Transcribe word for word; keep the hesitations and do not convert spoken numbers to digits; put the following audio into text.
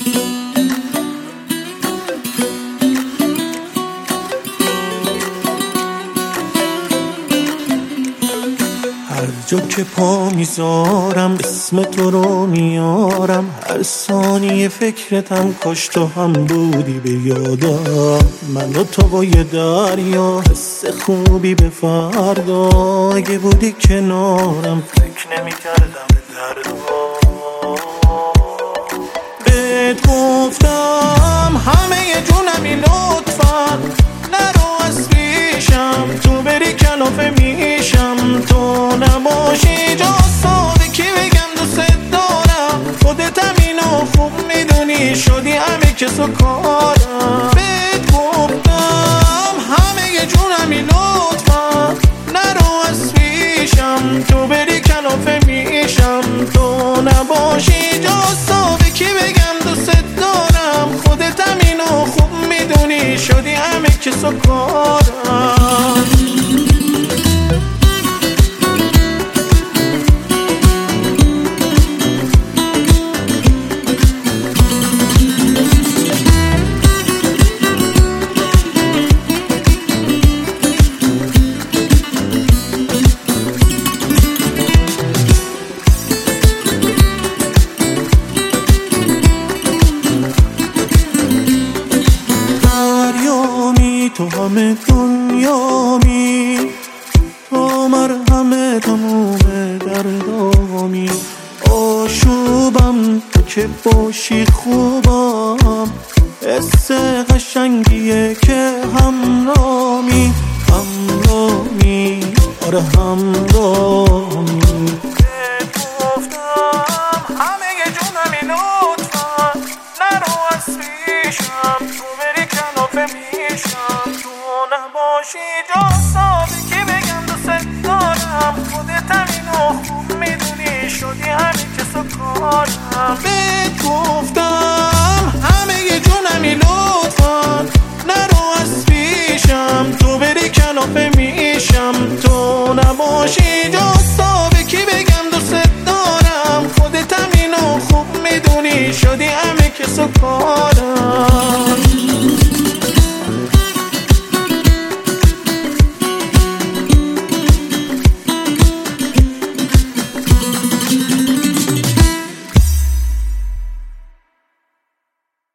هر جا که پا میذارم اسم تو رو میارم، هر ثانیه فکرتم کاش تو هم بودی به یادم. من و تو و یه دریا، حس خوبی به فردا، اگه بودی کنارم فکر نمی‌کردم به دردا. بهت گفتم همه جونمی لطفا نرو از پیشم، تو بری کلافه میشم، تو نباشی جا ساده کی بگم دوست دارم. خودت همینو خوب میدونی شدی همه کس و کارم. بهت گفتم همه جونمی لطفا نرو از پیشم، تو بری کلافه میشم، تو نباشی جا ساده کی بگم دوست دارم. خودت همینو خوب میدونی شدی همه کس و کارم. تو همه دنیامی، تو مرهم تموم دردامی، آشوبم تو که باشی خوبم، حس قشنگیه که همرامی همرامی آره همرامی. بهت گفتم همه جونمی لطفا نرو از پیشم، تو بری کلافه میشم، تو نباشی جا ساده کی بگم دوست دارم. خودت همینو خوب میدونی شدی همین کس و کارم. بهت گفتم همه جونمی لطفا نرو از پیشم، تو بری کلافه میشم، تو نباشی